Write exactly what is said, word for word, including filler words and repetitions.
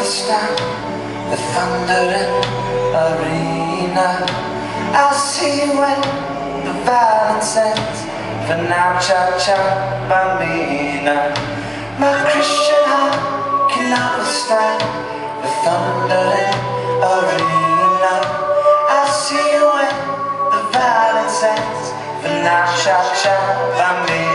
understand the thundering arena. I'll see you when the violence ends. For now, cha-cha, bambina. My Christian heart cannot withstand the thundering arena. I'll see you when the violence ends. For now, cha-cha, bambina.